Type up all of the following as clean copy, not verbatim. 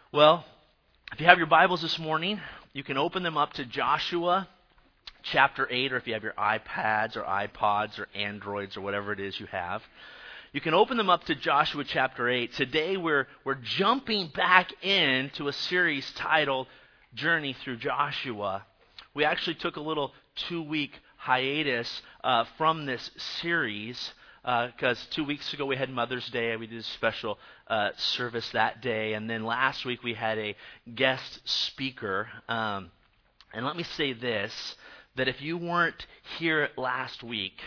Well, if you have your Bibles this morning, you can open them up to Joshua chapter 8, or if you have your iPads or iPods or Androids or whatever it is you have, you can open them up to Joshua chapter 8. Today we're jumping back into a series titled Journey Through Joshua. We actually took a little 2-week hiatus from this series because 2 weeks ago we had Mother's Day. We did a special service that day. And then last week we had a guest speaker. And let me say this, that if you weren't here last week,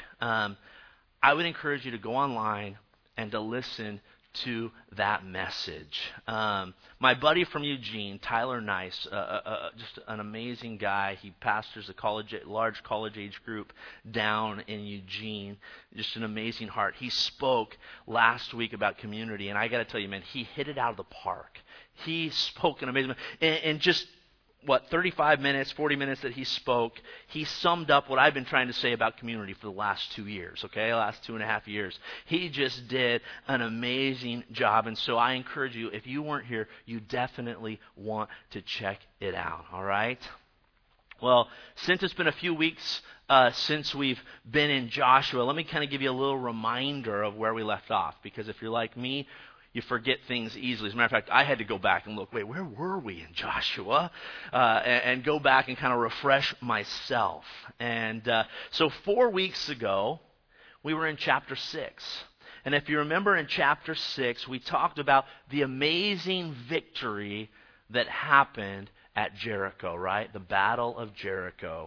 I would encourage you to go online and to listen to that message. My buddy from Eugene, Tyler Nice, just an amazing guy. He pastors a large college-age group down in Eugene. Just an amazing heart. He spoke last week about community, and I got to tell you, man, he hit it out of the park. He spoke an amazing, and just 35 minutes, 40 minutes that he spoke, he summed up what I've been trying to say about community for the last 2 years, last 2.5 years. He just did an amazing job, and so I encourage you, if you weren't here, you definitely want to check it out, all right? Well, since it's been a few weeks since we've been in Joshua, let me kind of give you a little reminder of where we left off, because if you're like me, you forget things easily. As a matter of fact, I had to go back and look, where were we in Joshua? And go back and kind of refresh myself. And so 4 weeks ago, we were in chapter 6. And if you remember in chapter 6, we talked about the amazing victory that happened at Jericho, right? The Battle of Jericho.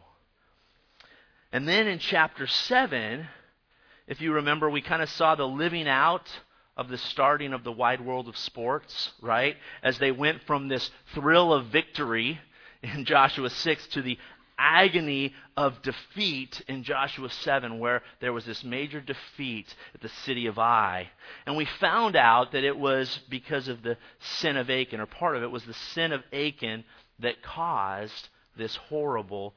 And then in chapter 7, if you remember, we kind of saw the living out of the starting of the wide world of sports, right? As they went from this thrill of victory in Joshua 6 to the agony of defeat in Joshua 7, where there was this major defeat at the city of Ai. And we found out that it was because of the sin of Achan, or part of it was the sin of Achan that caused this horrible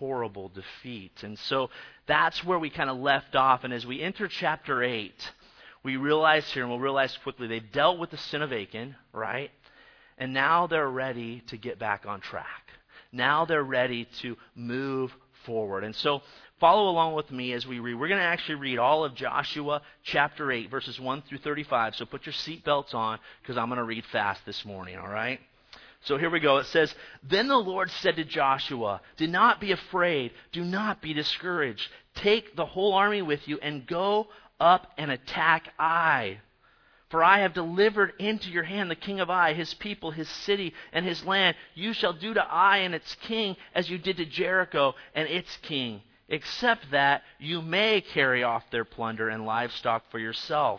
defeat. And so that's where we kind of left off. And as we enter chapter 8, we realize here, and we'll realize quickly, they dealt with the sin of Achan, right? And now they're ready to get back on track. Now they're ready to move forward. And so follow along with me as we read. We're going to actually read all of Joshua chapter 8, verses 1 through 35. So put your seatbelts on, because I'm going to read fast this morning, all right? So here we go. It says, "Then the Lord said to Joshua, 'Do not be afraid. Do not be discouraged. Take the whole army with you and go up and attack Ai. For I have delivered into your hand the king of Ai, his people, his city, and his land. You shall do to Ai and its king as you did to Jericho and its king, except that you may carry off their plunder and livestock for yourself.'"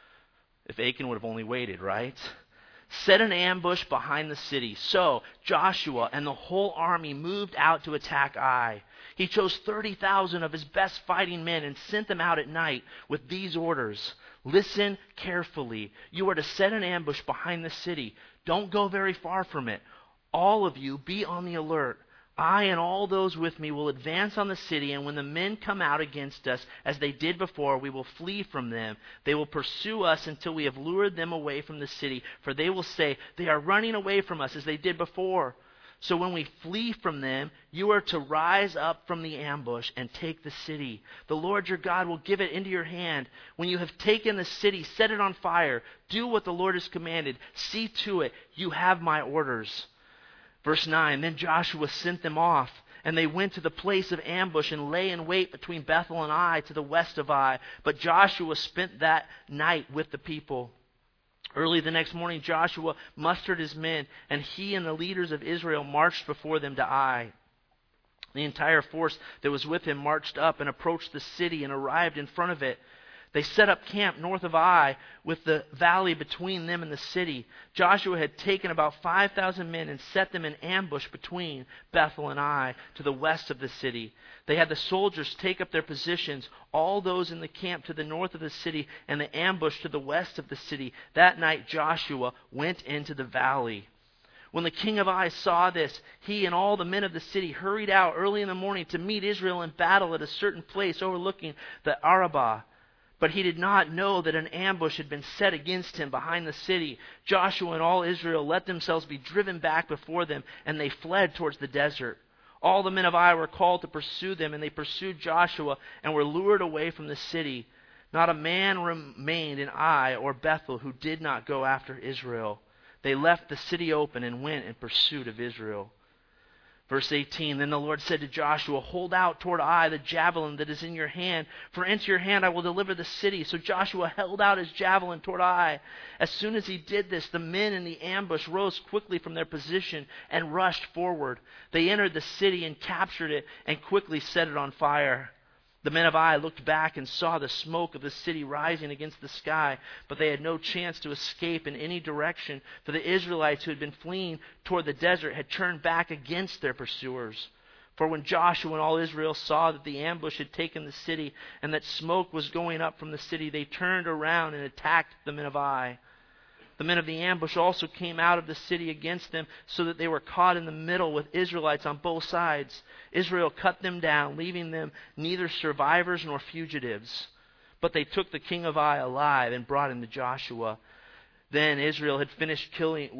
If Achan would have only waited, right? "Set an ambush behind the city." So Joshua and the whole army moved out to attack Ai. He chose 30,000 of his best fighting men and sent them out at night with these orders: "Listen carefully. You are to set an ambush behind the city. Don't go very far from it. All of you be on the alert. I and all those with me will advance on the city, and when the men come out against us, as they did before, we will flee from them. They will pursue us until we have lured them away from the city, for they will say, 'They are running away from us as they did before.' So when we flee from them, you are to rise up from the ambush and take the city. The Lord your God will give it into your hand. When you have taken the city, set it on fire. Do what the Lord has commanded. See to it. You have my orders." Verse 9, "Then Joshua sent them off, and they went to the place of ambush and lay in wait between Bethel and Ai to the west of Ai. But Joshua spent that night with the people. Early the next morning, Joshua mustered his men, and he and the leaders of Israel marched before them to Ai. The entire force that was with him marched up and approached the city and arrived in front of it. They set up camp north of Ai, with the valley between them and the city. Joshua had taken about 5,000 men and set them in ambush between Bethel and Ai to the west of the city. They had the soldiers take up their positions, all those in the camp to the north of the city, and the ambush to the west of the city. That night Joshua went into the valley. When the king of Ai saw this, he and all the men of the city hurried out early in the morning to meet Israel in battle at a certain place overlooking the Arabah. But he did not know that an ambush had been set against him behind the city. Joshua and all Israel let themselves be driven back before them, and they fled towards the desert. All the men of Ai were called to pursue them, and they pursued Joshua and were lured away from the city. Not a man remained in Ai or Bethel who did not go after Israel. They left the city open and went in pursuit of Israel. Verse 18, then the Lord said to Joshua, hold out toward Ai the javelin that is in your hand, for into your hand I will deliver the city. So Joshua held out his javelin toward Ai. As soon as he did this, the men in the ambush rose quickly from their position and rushed forward. They entered the city and captured it and quickly set it on fire. The men of Ai looked back and saw the smoke of the city rising against the sky, but they had no chance to escape in any direction, for the Israelites who had been fleeing toward the desert had turned back against their pursuers. For when Joshua and all Israel saw that the ambush had taken the city and that smoke was going up from the city, they turned around and attacked the men of Ai. The men of the ambush also came out of the city against them, so that they were caught in the middle with Israelites on both sides. Israel cut them down, leaving them neither survivors nor fugitives. But they took the king of Ai alive and brought him to Joshua. When Israel had finished killing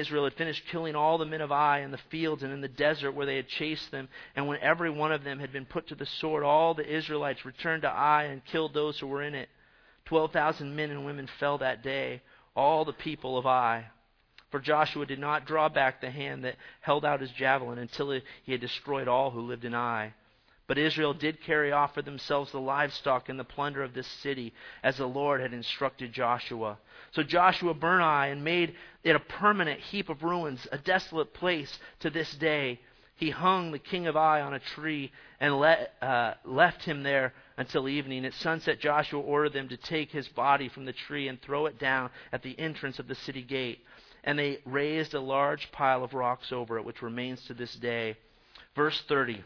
all the men of Ai in the fields and in the desert where they had chased them, and when every one of them had been put to the sword, all the Israelites returned to Ai and killed those who were in it. 12,000 men and women fell that day, all the people of Ai. For Joshua did not draw back the hand that held out his javelin until he had destroyed all who lived in Ai. But Israel did carry off for themselves the livestock and the plunder of this city, as the Lord had instructed Joshua. So Joshua burned Ai and made it a permanent heap of ruins, a desolate place to this day. He hung the king of Ai on a tree and left him there until evening. At sunset, Joshua ordered them to take his body from the tree and throw it down at the entrance of the city gate. And they raised a large pile of rocks over it, which remains to this day. Verse 30.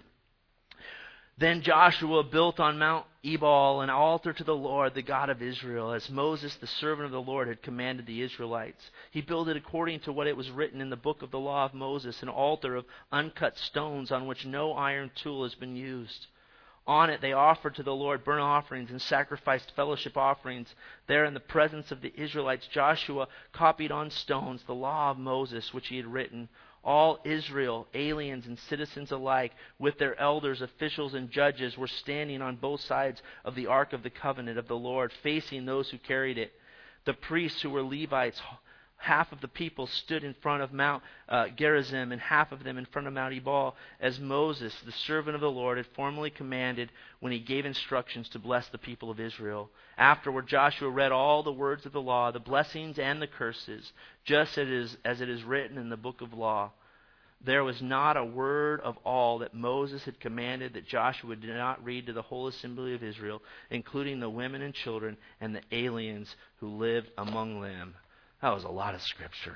Then Joshua built on Mount Ebal an altar to the Lord, the God of Israel, as Moses, the servant of the Lord, had commanded the Israelites. He built it according to what it was written in the book of the law of Moses, an altar of uncut stones on which no iron tool has been used. On it they offered to the Lord burnt offerings and sacrificed fellowship offerings. There in the presence of the Israelites, Joshua copied on stones the law of Moses, which he had written. All Israel, aliens and citizens alike, with their elders, officials, and judges, were standing on both sides of the Ark of the Covenant of the Lord, facing those who carried it. The priests, who were Levites, half of the people stood in front of Mount Gerizim, and half of them in front of Mount Ebal, as Moses, the servant of the Lord, had formerly commanded when he gave instructions to bless the people of Israel. Afterward, Joshua read all the words of the law, the blessings and the curses, just as it is written in the book of law. There was not a word of all that Moses had commanded that Joshua did not read to the whole assembly of Israel, including the women and children and the aliens who lived among them. That was a lot of scripture.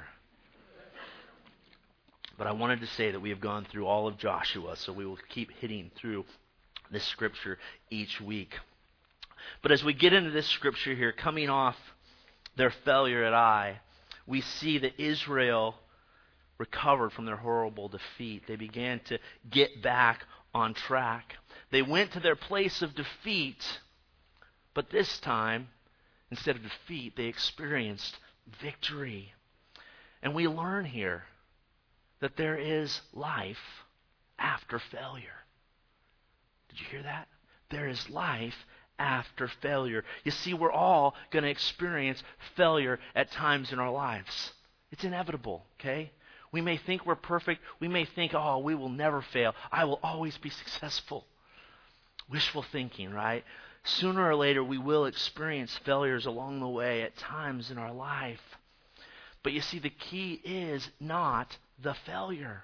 But I wanted to say that we have gone through all of Joshua, so we will keep hitting through this scripture each week. But as we get into this scripture here, coming off their failure at Ai, we see that Israel recovered from their horrible defeat. They began to get back on track. They went to their place of defeat, but this time, instead of defeat, they experienced victory. And we learn here that there is life after failure. Did you hear that? There is life after failure. You see, we're all going to experience failure at times in our lives. It's inevitable, okay? We may think we're perfect. We may think, oh, we will never fail. I will always be successful. Wishful thinking, right? Sooner or later, we will experience failures along the way at times in our life. But you see, the key is not the failure.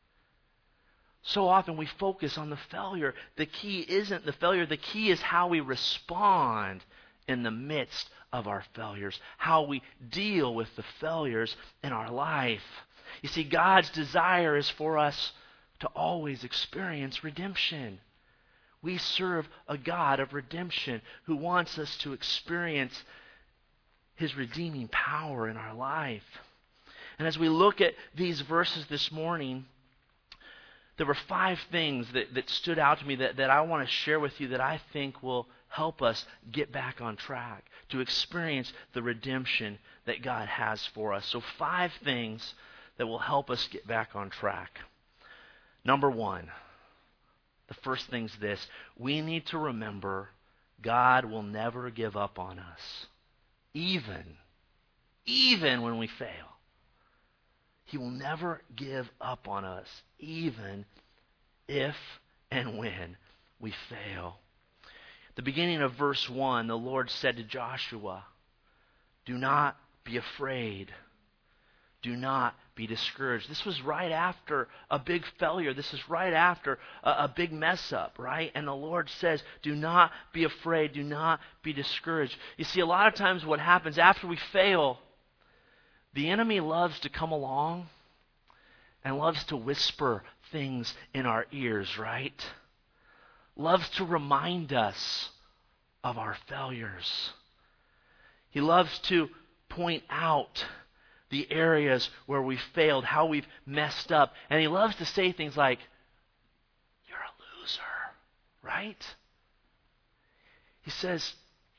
So often we focus on the failure. The key isn't the failure. The key is how we respond in the midst of our failures, how we deal with the failures in our life. You see, God's desire is for us to always experience redemption. We serve a God of redemption who wants us to experience His redeeming power in our life. And as we look at these verses this morning, there were 5 things that stood out to me that I want to share with you that I think will help us get back on track, to experience the redemption that God has for us. So 5 things that will help us get back on track. Number 1, the first thing's this: we need to remember God will never give up on us, even when we fail. He will never give up on us, even if and when we fail. At the beginning of verse 1, the Lord said to Joshua, "Do not be afraid. Do not be discouraged." This was right after a big failure. This is right after a big mess up, right? And the Lord says, do not be afraid. Do not be discouraged. You see, a lot of times what happens after we fail, the enemy loves to come along and loves to whisper things in our ears, right? Loves to remind us of our failures. He loves to point out the areas where we failed, how we've messed up. And he loves to say things like, "You're a loser," right? He says,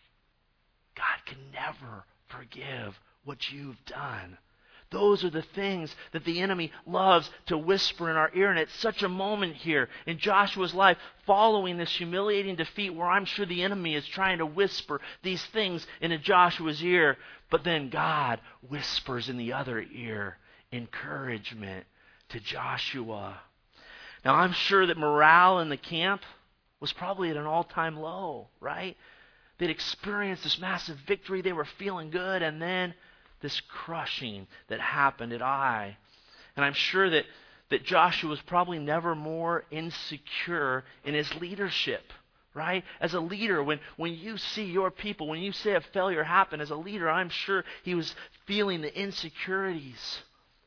God can never forgive what you've done. Those are the things that the enemy loves to whisper in our ear. And it's such a moment here in Joshua's life following this humiliating defeat where I'm sure the enemy is trying to whisper these things into Joshua's ear. But then God whispers in the other ear encouragement to Joshua. Now I'm sure that morale in the camp was probably at an all-time low, right? They'd experienced this massive victory. They were feeling good. And then this crushing that happened at Ai. And I'm sure that Joshua was probably never more insecure in his leadership, right? As a leader, when you see your people, when you see a failure happen, as a leader, I'm sure he was feeling the insecurities.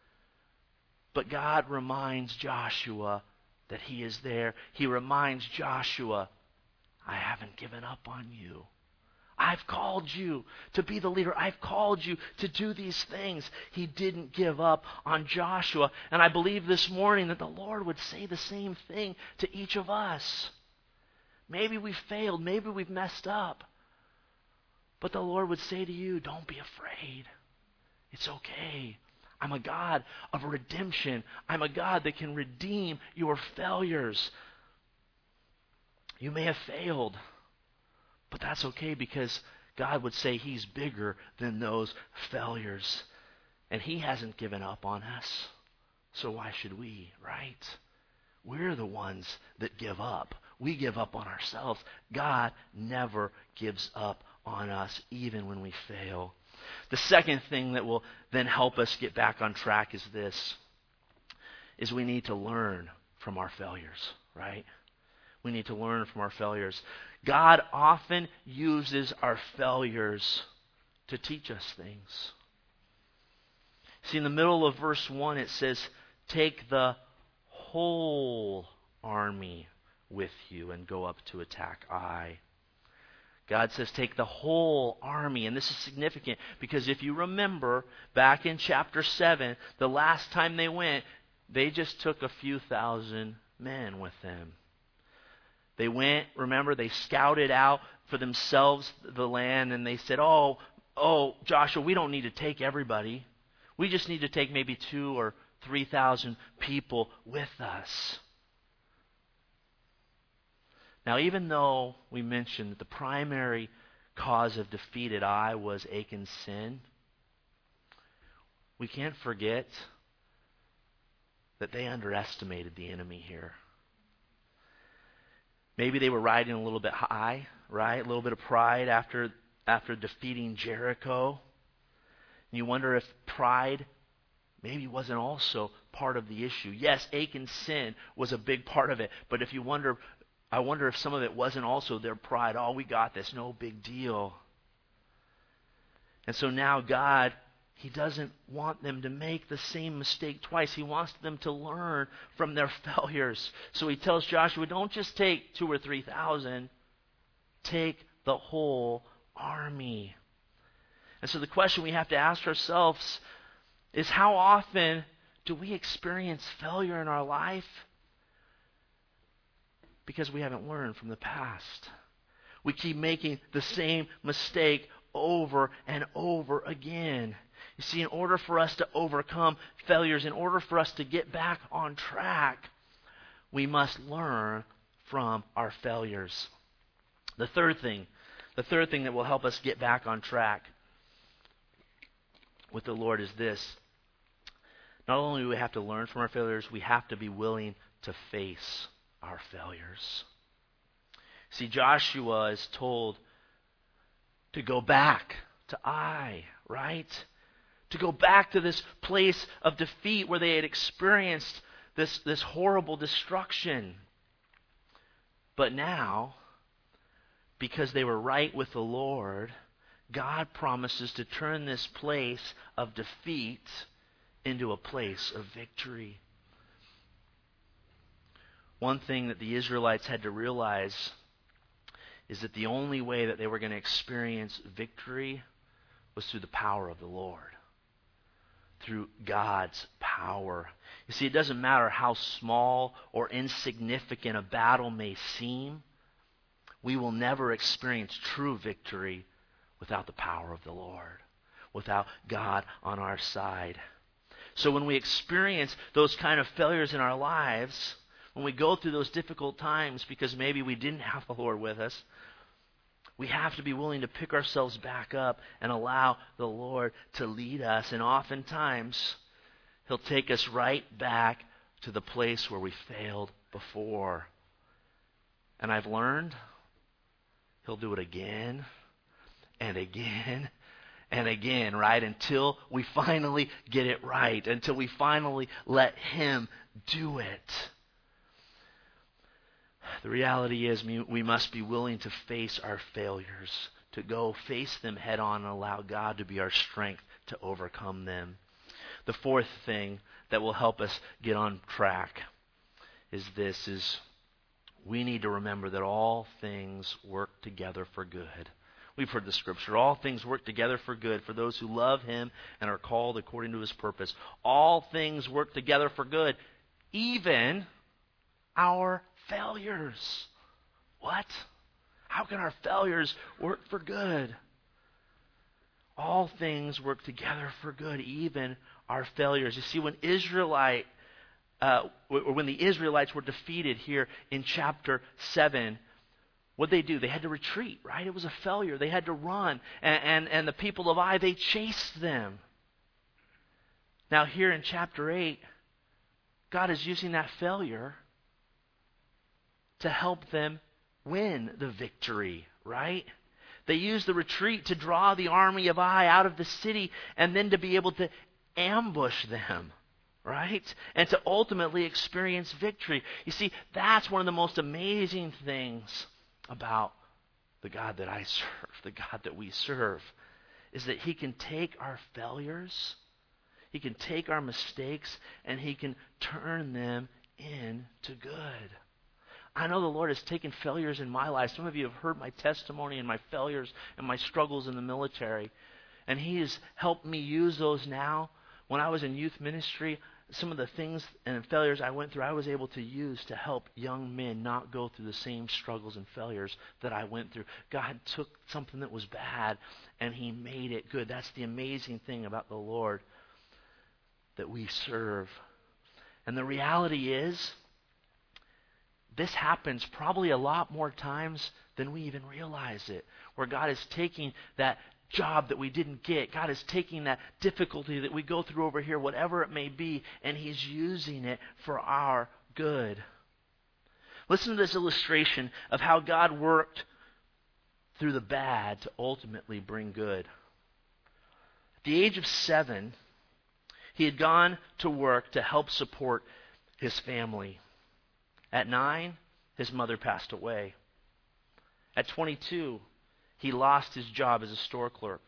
But God reminds Joshua that he is there. He reminds Joshua, I haven't given up on you. I've called you to be the leader. I've called you to do these things. He didn't give up on Joshua. And I believe this morning that the Lord would say the same thing to each of us. Maybe we've failed. Maybe we've messed up. But the Lord would say to you, don't be afraid. It's okay. I'm a God of redemption. I'm a God that can redeem your failures. You may have failed. But that's okay because God would say He's bigger than those failures. And He hasn't given up on us. So why should we, right? We're the ones that give up. We give up on ourselves. God never gives up on us, even when we fail. The second thing that will then help us get back on track is this, is we need to learn from our failures, right? We need to learn from our failures. God often uses our failures to teach us things. See, in the middle of verse 1, it says, take the whole army with you and go up to attack Ai. God says, take the whole army. And this is significant because if you remember, back in chapter 7, the last time they went, they just took a few thousand men with them. They went, remember, they scouted out for themselves the land, and they said, oh, Joshua, we don't need to take everybody. We just need to take maybe 2,000 or 3,000 people with us. Now, even though we mentioned that the primary cause of defeat at Ai was Achan's sin, we can't forget that they underestimated the enemy here. Maybe they were riding a little bit high, right? A little bit of pride after defeating Jericho. And you wonder if pride maybe wasn't also part of the issue. Yes, Achan's sin was a big part of it. But I wonder if some of it wasn't also their pride. Oh, we got this. No big deal. And so now God, He doesn't want them to make the same mistake twice. He wants them to learn from their failures. So He tells Joshua, don't just take 2,000 or 3,000. Take the whole army. And so the question we have to ask ourselves is, how often do we experience failure in our life? Because we haven't learned from the past. We keep making the same mistake over and over again. You see, in order for us to overcome failures, in order for us to get back on track, we must learn from our failures. The third thing that will help us get back on track with the Lord is this. Not only do we have to learn from our failures, we have to be willing to face our failures. See, Joshua is told to go back to Ai, right? To go back to this place of defeat where they had experienced this horrible destruction. But now, because they were right with the Lord, God promises to turn this place of defeat into a place of victory. One thing that the Israelites had to realize is that the only way that they were going to experience victory was through the power of the Lord. Through God's power. You see, it doesn't matter how small or insignificant a battle may seem, we will never experience true victory without the power of the Lord, without God on our side. So when we experience those kind of failures in our lives, when we go through those difficult times because maybe we didn't have the Lord with us, we have to be willing to pick ourselves back up and allow the Lord to lead us. And oftentimes, He'll take us right back to the place where we failed before. And I've learned He'll do it again and again and again, right? Until we finally get it right. Until we finally let Him do it. The reality is we must be willing to face our failures, to go face them head on and allow God to be our strength to overcome them. The fourth thing that will help us get on track is we need to remember that all things work together for good. We've heard the scripture, all things work together for good for those who love Him and are called according to His purpose. All things work together for good, even our failures. What? How can our failures work for good? All things work together for good, even our failures. You see, when the Israelites were defeated here in chapter 7, what did they do? They had to retreat, right? It was a failure. They had to run. And the people of Ai, they chased them. Now here in chapter 8, God is using that failure to help them win the victory, right? They used the retreat to draw the army of Ai out of the city and then to be able to ambush them, right? And to ultimately experience victory. You see, that's one of the most amazing things about the God that I serve, the God that we serve, is that He can take our failures, He can take our mistakes, and He can turn them into good. I know the Lord has taken failures in my life. Some of you have heard my testimony and my failures and my struggles in the military. And He has helped me use those now. When I was in youth ministry, some of the things and failures I went through, I was able to use to help young men not go through the same struggles and failures that I went through. God took something that was bad and He made it good. That's the amazing thing about the Lord that we serve. And the reality is, this happens probably a lot more times than we even realize it. Where God is taking that job that we didn't get. God is taking that difficulty that we go through over here, whatever it may be, and He's using it for our good. Listen to this illustration of how God worked through the bad to ultimately bring good. At the age of 7, he had gone to work to help support his family. At 9, his mother passed away. At 22, he lost his job as a store clerk.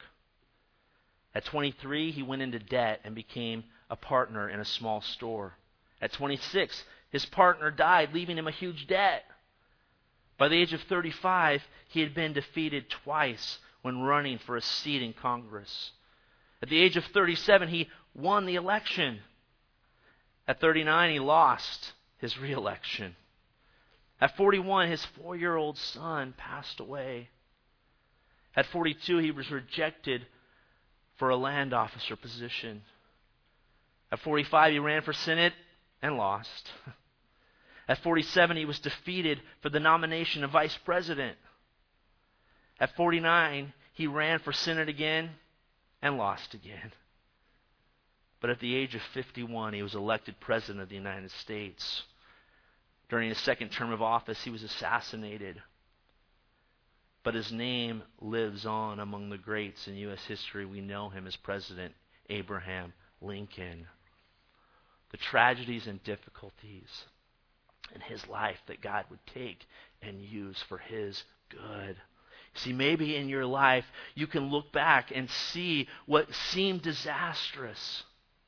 At 23, he went into debt and became a partner in a small store. At 26, his partner died, leaving him a huge debt. By the age of 35, he had been defeated twice when running for a seat in Congress. At the age of 37, he won the election. At 39, he lost his re-election. At 41, his 4-year-old son passed away. At 42, he was rejected for a land officer position. At 45, he ran for Senate and lost. At 47, he was defeated for the nomination of vice president. At 49, he ran for Senate again and lost again. But at the age of 51, he was elected president of the United States. During his second term of office, he was assassinated. But his name lives on among the greats in U.S. history. We know him as President Abraham Lincoln. The tragedies and difficulties in his life that God would take and use for his good. See, maybe in your life you can look back and see what seemed disastrous,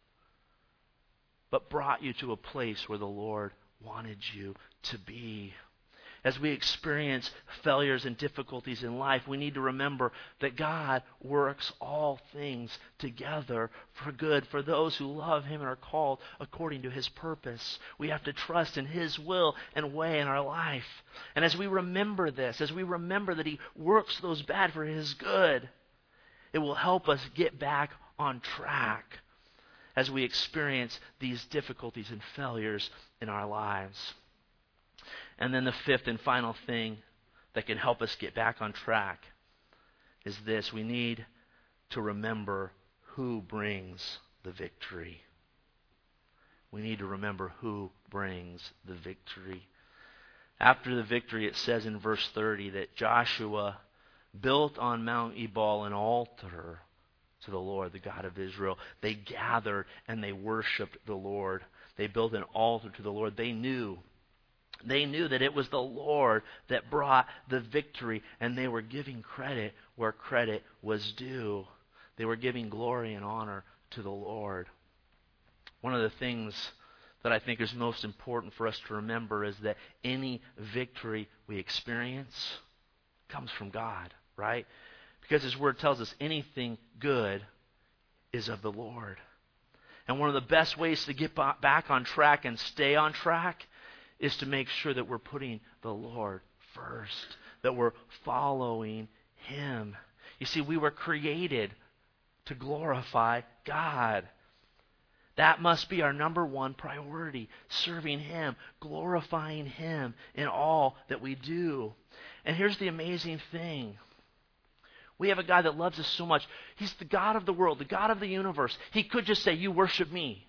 but brought you to a place where the Lord wanted you to be. As we experience failures and difficulties in life, we need to remember that God works all things together for good for those who love Him and are called according to His purpose. We have to trust in His will and way in our life. And as we remember this, as we remember that He works those bad for His good, it will help us get back on track as we experience these difficulties and failures in our lives. And then the fifth and final thing that can help us get back on track is this. We need to remember who brings the victory. We need to remember who brings the victory. After the victory, it says in verse 30 that Joshua built on Mount Ebal an altar to the Lord, the God of Israel. They gathered and they worshiped the Lord. They built an altar to the Lord. They knew that it was the Lord that brought the victory, and they were giving credit where credit was due. They were giving glory and honor to the Lord. One of the things that I think is most important for us to remember is that any victory we experience comes from God, right? Because His Word tells us anything good is of the Lord. And one of the best ways to get back on track and stay on track is to make sure that we're putting the Lord first, that we're following Him. You see, we were created to glorify God. That must be our number one priority, serving Him, glorifying Him in all that we do. And here's the amazing thing. We have a God that loves us so much. He's the God of the world, the God of the universe. He could just say, you worship me.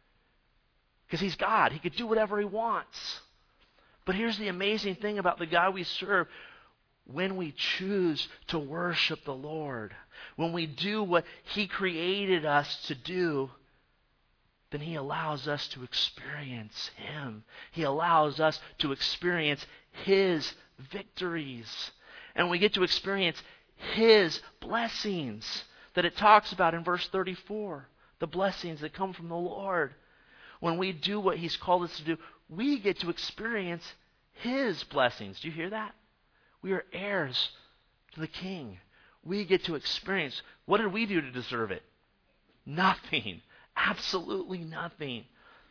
Because He's God. He could do whatever He wants. But here's the amazing thing about the God we serve. When we choose to worship the Lord, when we do what He created us to do, then He allows us to experience Him. He allows us to experience His victories. And we get to experience His blessings that it talks about in verse 34. The blessings that come from the Lord. When we do what He's called us to do, we get to experience His blessings. Do you hear that? We are heirs to the King. We get to experience. What did we do to deserve it? Nothing. Absolutely nothing.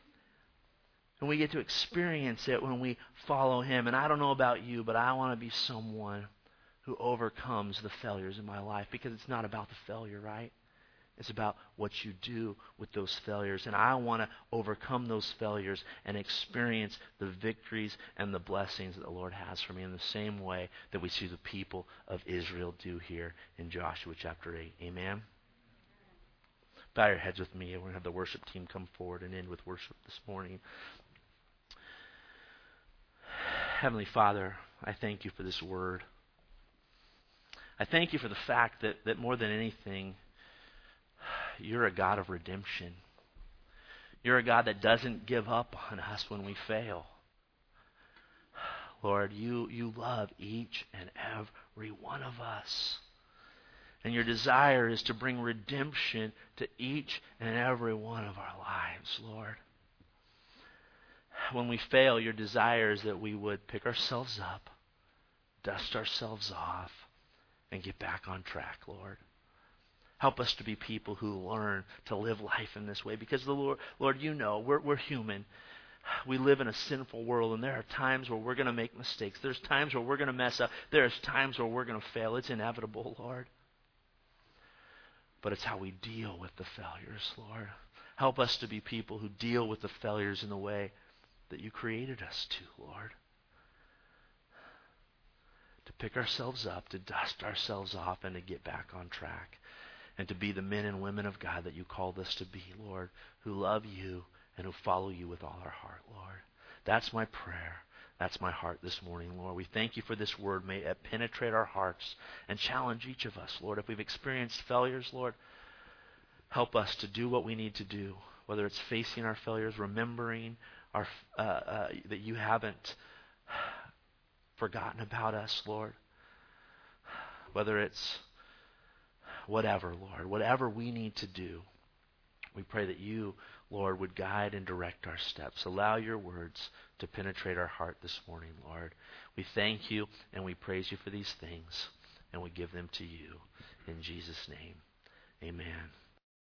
And we get to experience it when we follow Him. And I don't know about you, but I want to be someone who overcomes the failures in my life, because it's not about the failure, right? It's about what you do with those failures. And I want to overcome those failures and experience the victories and the blessings that the Lord has for me in the same way that we see the people of Israel do here in Joshua chapter 8. Amen? Bow your heads with me. We're going to have the worship team come forward and end with worship this morning. Heavenly Father, I thank You for this word. I thank You for the fact that more than anything, You're a God of redemption. You're a God that doesn't give up on us when we fail. Lord, you love each and every one of us. And Your desire is to bring redemption to each and every one of our lives, Lord. When we fail, Your desire is that we would pick ourselves up, dust ourselves off, and get back on track, Lord. Help us to be people who learn to live life in this way. Because the Lord, You know, we're human. We live in a sinful world, and there are times where we're going to make mistakes. There's times where we're going to mess up. There's times where we're going to fail. It's inevitable, Lord. But it's how we deal with the failures, Lord. Help us to be people who deal with the failures in the way that you created us to, Lord. To pick ourselves up, to dust ourselves off, and to get back on track. And to be the men and women of God that you called us to be, Lord, who love you and who follow you with all our heart, Lord. That's my prayer. That's my heart this morning, Lord. We thank you for this word. May it penetrate our hearts and challenge each of us, Lord. If we've experienced failures, Lord, help us to do what we need to do, whether it's facing our failures, remembering our that you haven't forgotten about us, Lord. Whether it's whatever, Lord, whatever we need to do, we pray that you, Lord, would guide and direct our steps. Allow your words to penetrate our heart this morning, Lord. We thank you and we praise you for these things, and we give them to you. In Jesus' name, amen.